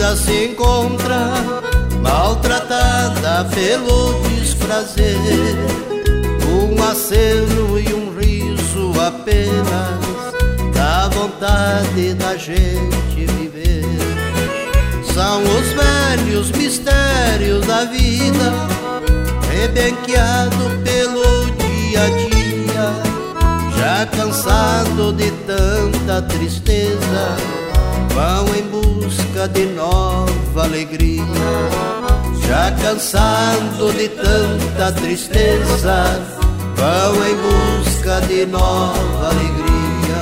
vida se encontra maltratada pelo desprazer. Um aceno e um riso apenas dá vontade da gente viver. São os velhos mistérios da vida, rebenqueado pelo dia a dia, já cansado de tanta tristeza, vão em busca de nova alegria. Já cansado de tanta tristeza, vão em busca de nova alegria.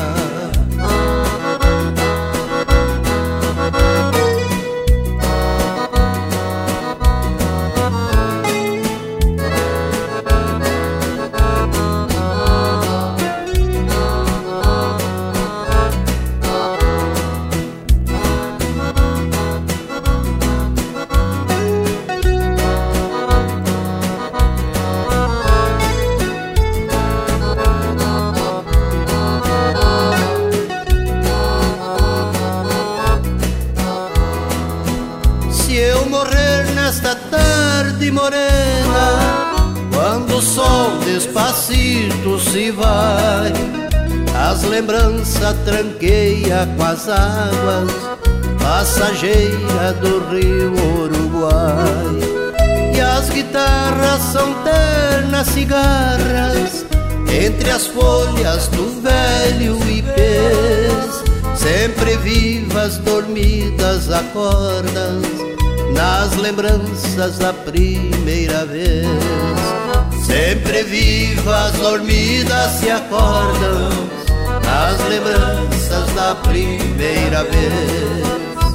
Nesta tarde morena, quando o sol despacito se vai, as lembranças tranqueia com as águas passageiras do rio Uruguai. E as guitarras são ternas cigarras entre as folhas do velho ipês, sempre vivas, dormidas, acordas nas lembranças da primeira vez. Sempre vivas, dormidas, se acordam nas lembranças da primeira vez.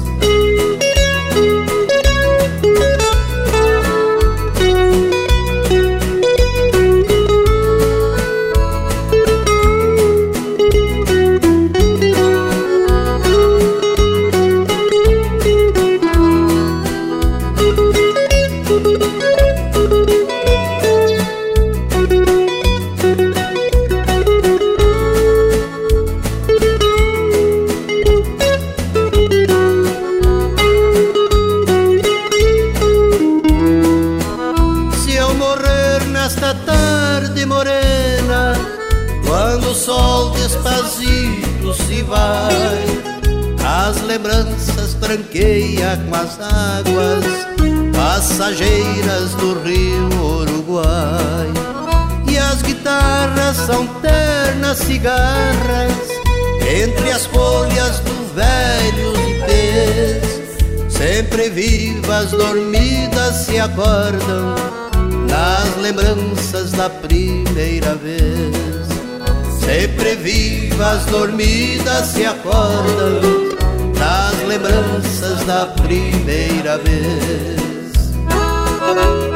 Nesta tarde morena, quando o sol despacito se vai, as lembranças tranqueia com as águas passageiras do rio Uruguai. E as guitarras são ternas cigarras entre as folhas do velho ipês, sempre vivas, dormidas, se acordam nas lembranças da primeira vez. Sempre vivas, dormidas, se acordam nas lembranças da primeira vez.